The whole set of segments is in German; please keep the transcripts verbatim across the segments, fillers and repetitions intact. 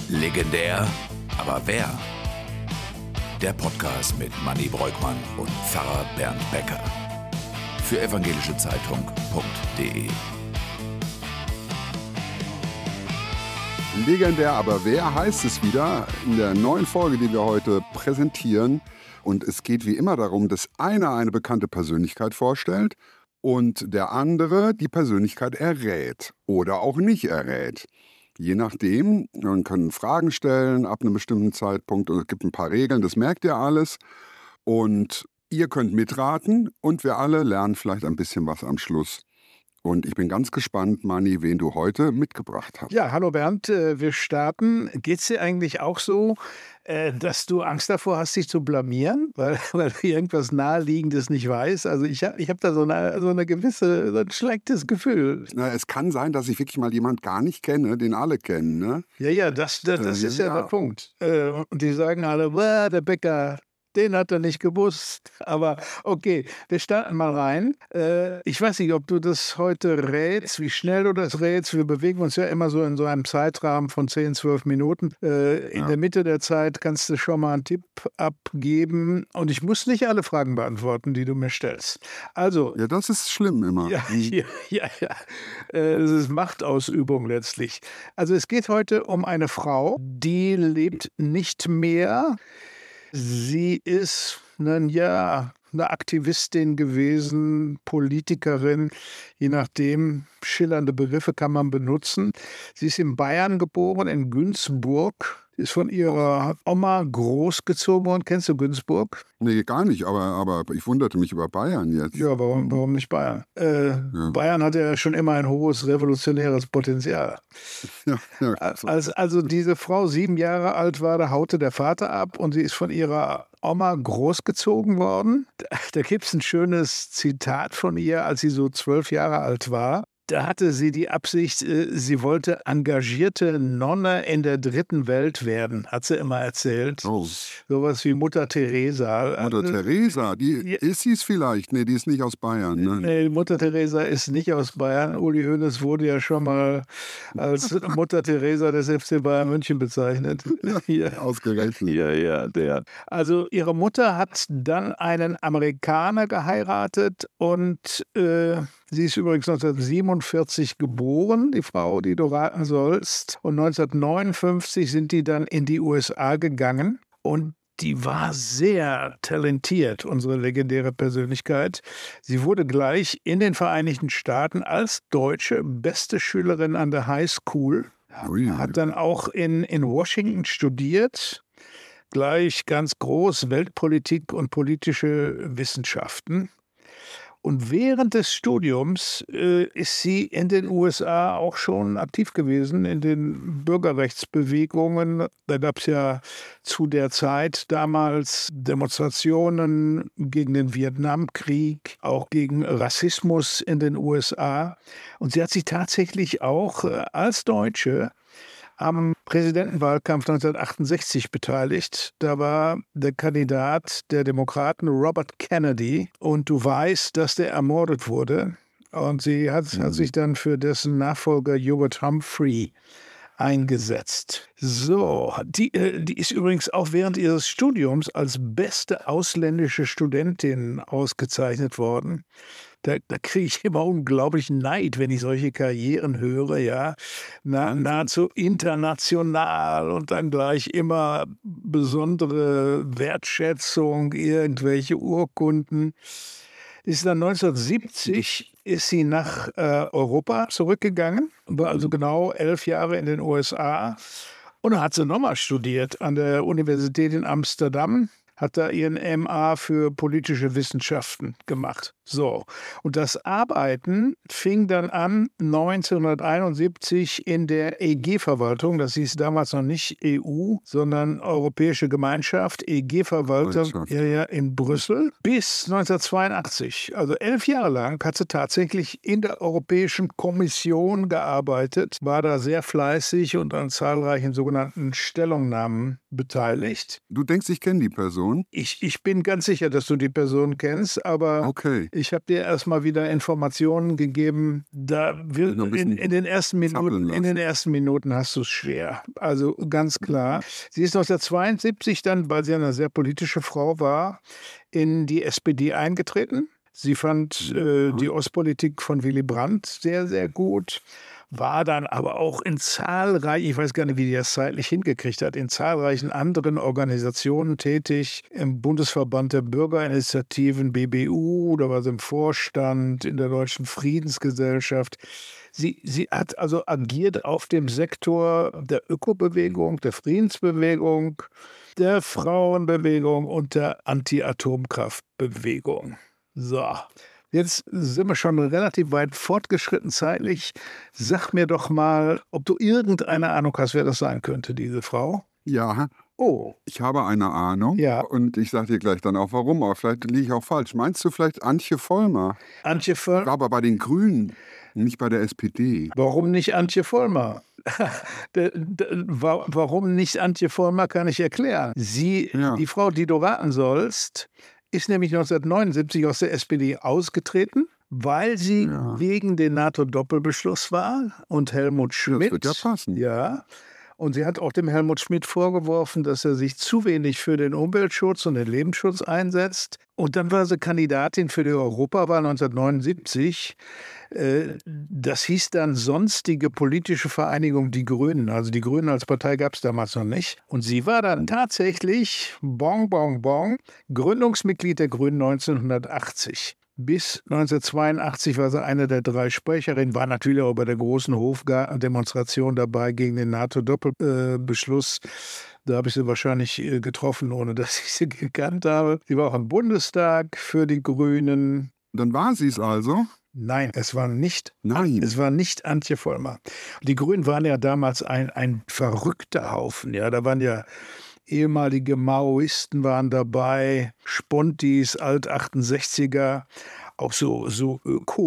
Legendär, aber wer? Der Podcast mit Manni Breukmann und Pfarrer Bernd Becker. Für evangelische Zeitung punkt de. Legendär, aber wer heißt es wieder in der neuen Folge, die wir heute präsentieren. Und es geht wie immer darum, dass einer eine bekannte Persönlichkeit vorstellt und der andere die Persönlichkeit errät oder auch nicht errät. Je nachdem, man kann Fragen stellen ab einem bestimmten Zeitpunkt und es gibt ein paar Regeln, das merkt ihr alles. Und ihr könnt mitraten und wir alle lernen vielleicht ein bisschen was am Schluss. Und ich bin ganz gespannt, Manni, wen du heute mitgebracht hast. Ja, hallo Bernd, wir starten. Geht es dir eigentlich auch so, dass du Angst davor hast, dich zu blamieren, weil, weil du irgendwas Naheliegendes nicht weißt? Also ich habe ich hab da so eine, so eine gewisse, so ein schlechtes Gefühl. Na, es kann sein, dass ich wirklich mal jemanden gar nicht kenne, den alle kennen, ne? Ja, ja, das, das, das Äh, ist ja, ja. der Punkt. Und die sagen alle, der Bäcker, den hat er nicht gewusst. Aber okay, wir starten mal rein. Äh, ich weiß nicht, ob du das heute rätst, wie schnell du das rätst. Wir bewegen uns ja immer so in so einem Zeitrahmen von zehn, zwölf Minuten. Äh, in Ja. der Mitte der Zeit kannst du schon mal einen Tipp abgeben. Und ich muss nicht alle Fragen beantworten, die du mir stellst. Also, Ja, das ist schlimm immer. ja, ja, ja, ja. Äh, Es ist Machtausübung letztlich. Also es geht heute um eine Frau, die lebt nicht mehr. Sie ist, nun ja, eine Aktivistin gewesen, Politikerin, je nachdem, schillernde Begriffe kann man benutzen. Sie ist in Bayern geboren, in Günzburg, ist von ihrer Oma großgezogen worden. Kennst du Günzburg? Nee, gar nicht, aber, aber ich wunderte mich über Bayern jetzt. Ja, warum, warum nicht Bayern? Äh, Ja. Bayern hat ja schon immer ein hohes revolutionäres Potenzial. Ja, ja, Als also diese Frau sieben Jahre alt war, da haute der Vater ab und sie ist von ihrer Oma großgezogen worden. Da gibt es ein schönes Zitat von ihr, als sie so zwölf Jahre alt war. Da hatte sie die Absicht, äh, sie wollte engagierte Nonne in der dritten Welt werden, hat sie immer erzählt. Oh. Sowas wie Mutter Teresa. Mutter Äh, Teresa, die ja. ist sie es vielleicht? Nee, die ist nicht aus Bayern. Ne? Nee, Mutter Teresa ist nicht aus Bayern. Uli Hoeneß wurde ja schon mal als Mutter Teresa des F C Bayern München bezeichnet. Ja. Ausgerechnet. Ja, ja, der. Also ihre Mutter hat dann einen Amerikaner geheiratet und äh, sie ist übrigens neunzehnhundertsiebenundvierzig geboren, die Frau, die du raten sollst. Und neunzehnhundertneunundfünfzig sind die dann in die U S A gegangen und die war sehr talentiert, unsere legendäre Persönlichkeit. Sie wurde gleich in den Vereinigten Staaten als Deutsche beste Schülerin an der High School. Ui. Hat dann auch in, in Washington studiert, gleich ganz groß Weltpolitik und politische Wissenschaften. Und während des Studiums äh, ist sie in den U S A auch schon aktiv gewesen in den Bürgerrechtsbewegungen. Da gab es ja zu der Zeit damals Demonstrationen gegen den Vietnamkrieg, auch gegen Rassismus in den U S A. Und sie hat sich tatsächlich auch äh, als Deutsche am Präsidentenwahlkampf neunzehnhundertachtundsechzig beteiligt. Da war der Kandidat der Demokraten Robert Kennedy und du weißt, dass der ermordet wurde. Und sie hat, hat sich dann für dessen Nachfolger Hubert Humphrey eingesetzt. So, die, äh, die ist übrigens auch während ihres Studiums als beste ausländische Studentin ausgezeichnet worden. Da, da kriege ich immer unglaublichen Neid, wenn ich solche Karrieren höre, ja. Na, nahezu international und dann gleich immer besondere Wertschätzung, irgendwelche Urkunden. Ist dann neunzehnhundertsiebzig ist sie nach äh, Europa zurückgegangen, war also genau elf Jahre in den U S A. Und dann hat sie nochmal studiert an der Universität in Amsterdam, hat da ihren M A für politische Wissenschaften gemacht. So, und das Arbeiten fing dann an neunzehnhunderteinundsiebzig in der E G-Verwaltung. Das hieß damals noch nicht E U, sondern Europäische Gemeinschaft, E G-Verwaltung, Gemeinschaft. ja, ja, in Brüssel. Bis neunzehnhundertzweiundachtzig, also elf Jahre lang, hat sie tatsächlich in der Europäischen Kommission gearbeitet, war da sehr fleißig und an zahlreichen sogenannten Stellungnahmen beteiligt. Du denkst, ich kenne die Person? Ich, ich bin ganz sicher, dass du die Person kennst, aber Okay. Ich habe dir erstmal wieder Informationen gegeben. Da wir, in, in, den ersten Minuten, in den ersten Minuten hast du es schwer. Also ganz klar. Sie ist neunzehnhundertzweiundsiebzig dann, weil sie eine sehr politische Frau war, in die S P D eingetreten. Sie fand äh, die Ostpolitik von Willy Brandt sehr, sehr gut. War dann aber auch in zahlreichen, ich weiß gar nicht, wie die das zeitlich hingekriegt hat, in zahlreichen anderen Organisationen tätig. Im Bundesverband der Bürgerinitiativen, B B U, da war sie im Vorstand, in der Deutschen Friedensgesellschaft. Sie, sie hat also agiert auf dem Sektor der Ökobewegung, der Friedensbewegung, der Frauenbewegung und der Anti-Atomkraftbewegung. So. Jetzt sind wir schon relativ weit fortgeschritten zeitlich. Sag mir doch mal, ob du irgendeine Ahnung hast, wer das sein könnte, diese Frau? Ja. Oh. Ich habe eine Ahnung. Ja. Und ich sage dir gleich dann auch warum, aber vielleicht liege ich auch falsch. Meinst du vielleicht Antje Vollmer? Antje Vollmer? War aber bei den Grünen, nicht bei der S P D. Warum nicht Antje Vollmer? Warum nicht Antje Vollmer, kann ich erklären. Sie, ja. Die Frau, die du raten sollst, ist nämlich neunzehnhundertneunundsiebzig aus der S P D ausgetreten, weil sie ja. gegen den NATO-Doppelbeschluss war und Helmut Schmidt. Das wird ja passen. Ja. Und sie hat auch dem Helmut Schmidt vorgeworfen, dass er sich zu wenig für den Umweltschutz und den Lebensschutz einsetzt. Und dann war sie Kandidatin für die Europawahl neunzehnhundertneunundsiebzig. Das hieß dann Sonstige Politische Vereinigung Die Grünen. Also die Grünen als Partei gab es damals noch nicht. Und sie war dann tatsächlich, bon, bon, bon, Gründungsmitglied der Grünen neunzehnhundertachtzig. Bis neunzehnhundertzweiundachtzig war sie eine der drei Sprecherinnen, war natürlich auch bei der großen Hofgarten-Demonstration dabei gegen den NATO-Doppelbeschluss. Da habe ich sie wahrscheinlich getroffen, ohne dass ich sie gekannt habe. Sie war auch im Bundestag für die Grünen. Dann war sie es also? Nein, es war nicht, Nein. Es war nicht Antje Vollmer. Die Grünen waren ja damals ein, ein verrückter Haufen. Ja, da waren ja ehemalige Maoisten waren dabei, Spontis, Alt-achtundsechziger, auch so, so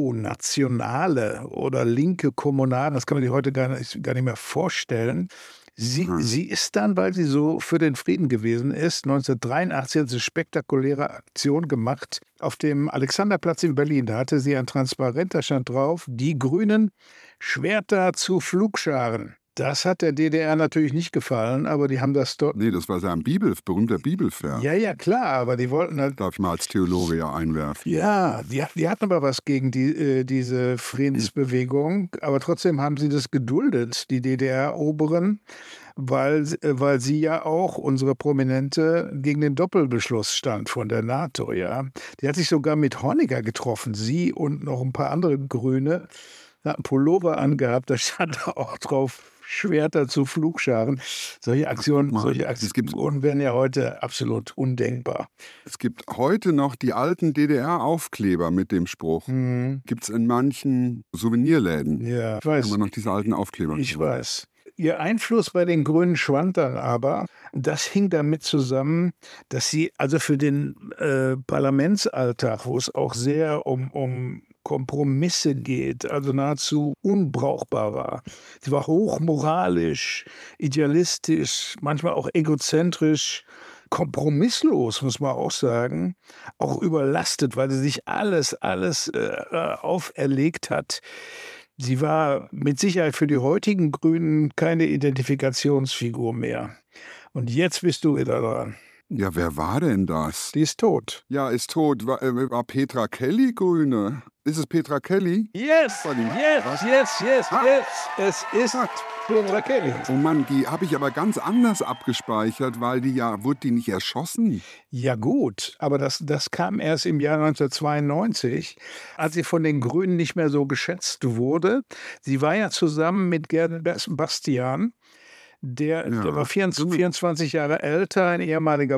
Ökonationale oder linke Kommunalen, das kann man sich heute gar nicht, gar nicht mehr vorstellen. Sie, mhm. sie ist dann, weil sie so für den Frieden gewesen ist, neunzehnhundertdreiundachtzig hat sie eine spektakuläre Aktion gemacht auf dem Alexanderplatz in Berlin. Da hatte sie ein Transparent, da stand drauf, die Grünen, Schwerter zu Pflugscharen. Das hat der D D R natürlich nicht gefallen, aber die haben das dort... Nee, das war sein Bibel, berühmter Bibelvers. Ja, ja, klar, aber die wollten halt... Darf ich mal als Theologe ja einwerfen. Ja, die, die hatten aber was gegen die, äh, diese Friedensbewegung, aber trotzdem haben sie das geduldet, die D D R-Oberen, weil, äh, weil sie ja auch, unsere Prominente, gegen den Doppelbeschluss stand von der NATO, ja. Die hat sich sogar mit Honecker getroffen, sie und noch ein paar andere Grüne, hat einen Pullover angehabt, da stand auch drauf, Schwerter zu Pflugscharen. Solche Aktionen, solche Aktionen wären ja heute absolut undenkbar. Es gibt heute noch die alten D D R-Aufkleber mit dem Spruch. Mhm. Gibt es in manchen Souvenirläden. Ja, ich weiß. Immer noch diese alten Aufkleber. Ich weiß. Ihr Einfluss bei den Grünen schwand dann aber. Das hing damit zusammen, dass sie also für den äh, Parlamentsalltag, wo es auch sehr um, um Kompromisse geht, also nahezu unbrauchbar war. Sie war hochmoralisch, idealistisch, manchmal auch egozentrisch, kompromisslos, muss man auch sagen, auch überlastet, weil sie sich alles, alles äh, auferlegt hat. Sie war mit Sicherheit für die heutigen Grünen keine Identifikationsfigur mehr. Und jetzt bist du wieder dran. Ja, wer war denn das? Die ist tot. Ja, ist tot. War, äh, war Petra Kelly Grüne? Ist es Petra Kelly? Yes, yes, Was? yes, yes, ha? yes. Es ist Petra Kelly. Oh Mann, die habe ich aber ganz anders abgespeichert, weil die ja, wurde die nicht erschossen? Ja gut, aber das, das kam erst im Jahr neunzehnhundertzweiundneunzig, als sie von den Grünen nicht mehr so geschätzt wurde. Sie war ja zusammen mit Gerd Bastian. Der, ja. der war vierundzwanzig Jahre älter, ein ehemaliger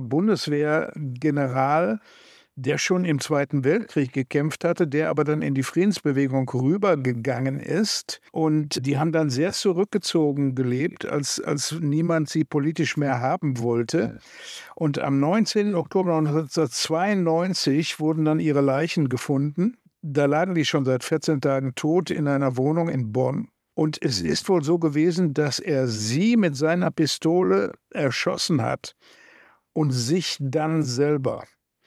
Bundeswehrgeneral, der schon im Zweiten Weltkrieg gekämpft hatte, der aber dann in die Friedensbewegung rübergegangen ist. Und die haben dann sehr zurückgezogen gelebt, als, als niemand sie politisch mehr haben wollte. Und am neunzehnten Oktober neunzehnhundertzweiundneunzig wurden dann ihre Leichen gefunden. Da lagen die schon seit vierzehn Tagen tot in einer Wohnung in Bonn. Und es ist wohl so gewesen, dass er sie mit seiner Pistole erschossen hat und sich dann selber.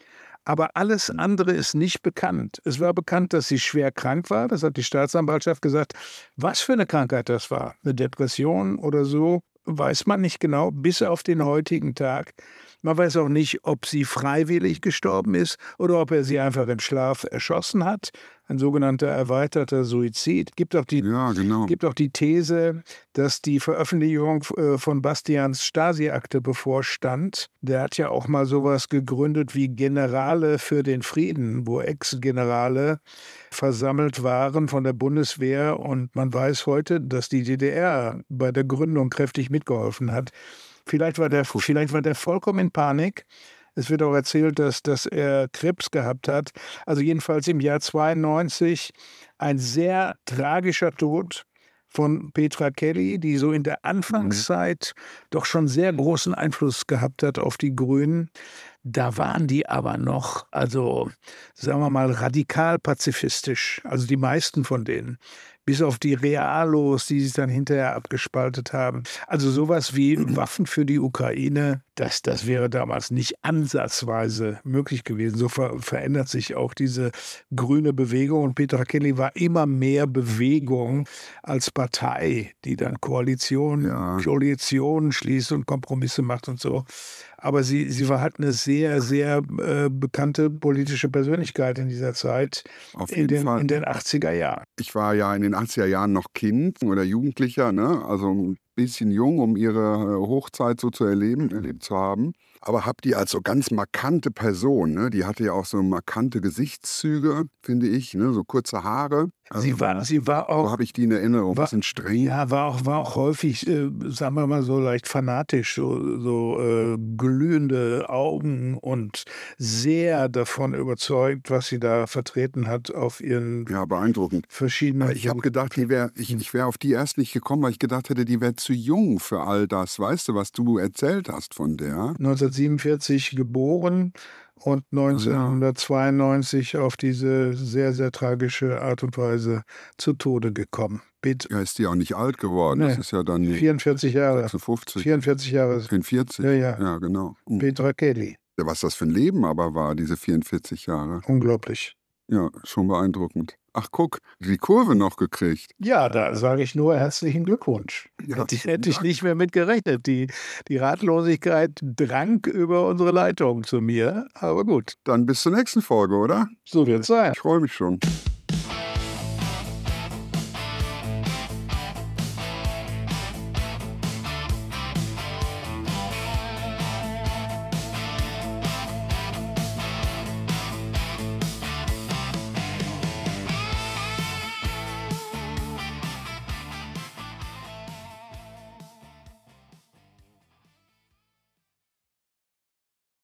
Aber alles andere ist nicht bekannt. Es war bekannt, dass sie schwer krank war. Das hat die Staatsanwaltschaft gesagt. Was für eine Krankheit das war, eine Depression oder so, weiß man nicht genau, bis auf den heutigen Tag. Man weiß auch nicht, ob sie freiwillig gestorben ist oder ob er sie einfach im Schlaf erschossen hat. Ein sogenannter erweiterter Suizid. Gibt auch die, ja, genau. gibt auch die These, dass die Veröffentlichung von Bastians Stasi-Akte bevorstand. Der hat ja auch mal sowas gegründet wie Generale für den Frieden, wo Ex-Generale versammelt waren von der Bundeswehr. Und man weiß heute, dass die D D R bei der Gründung kräftig mitgeholfen hat. Vielleicht war der, vielleicht war der vollkommen in Panik. Es wird auch erzählt, dass, dass er Krebs gehabt hat. Also jedenfalls im Jahr zweiundneunzig ein sehr tragischer Tod von Petra Kelly, die so in der Anfangszeit doch schon sehr großen Einfluss gehabt hat auf die Grünen. Da waren die aber noch, also sagen wir mal, radikal pazifistisch, also die meisten von denen. Bis auf die Realos, die sich dann hinterher abgespaltet haben. Also sowas wie Waffen für die Ukraine, das, das wäre damals nicht ansatzweise möglich gewesen. So ver verändert sich auch diese grüne Bewegung. Und Petra Kelly war immer mehr Bewegung als Partei, die dann Koalition, ja. Koalitionen schließt und Kompromisse macht und so. Aber sie, sie war halt eine sehr, sehr äh, bekannte politische Persönlichkeit in dieser Zeit, Auf in jeden den, Fall. in den achtziger Jahren. Ich war ja in den achtziger Jahren noch Kind oder Jugendlicher, ne? Also ein bisschen jung, um ihre Hochzeit so zu erleben, erlebt zu haben. Aber habe die als so ganz markante Person, ne? Die hatte ja auch so markante Gesichtszüge, finde ich, ne? So kurze Haare. Sie war, sie war auch. So habe ich die in Erinnerung, war, ein bisschen streng. Ja, war auch, war auch häufig, äh, sagen wir mal so leicht fanatisch, so, so äh, glühende Augen und sehr davon überzeugt, was sie da vertreten hat auf ihren ja, beeindruckend. verschiedenen. Ich habe gedacht, die wär, ich, ich wäre auf die erst nicht gekommen, weil ich gedacht hätte, die wäre zu jung für all das. Weißt du, was du erzählt hast von der? neunzehnhundertsiebenundvierzig geboren und neunzehnhundertzweiundneunzig ja. auf diese sehr, sehr tragische Art und Weise zu Tode gekommen. Bet ja, ist die auch nicht alt geworden. Nee, das ist ja dann vierundvierzig Jahre. sechsundfünfzig. vierundvierzig Jahre. vierundvierzig. Ja, ja. Ja, genau. Mhm. Petra Kelly. Ja, was das für ein Leben aber war, diese vierundvierzig Jahre. Unglaublich. Ja, schon beeindruckend. Ach, guck, die Kurve noch gekriegt. Ja, da sage ich nur herzlichen Glückwunsch. Ja, hätte ich, hätte ich nicht mehr mit gerechnet. Die, die Ratlosigkeit drang über unsere Leitung zu mir, aber gut. Dann bis zur nächsten Folge, oder? So wird es sein. Ich freue mich schon.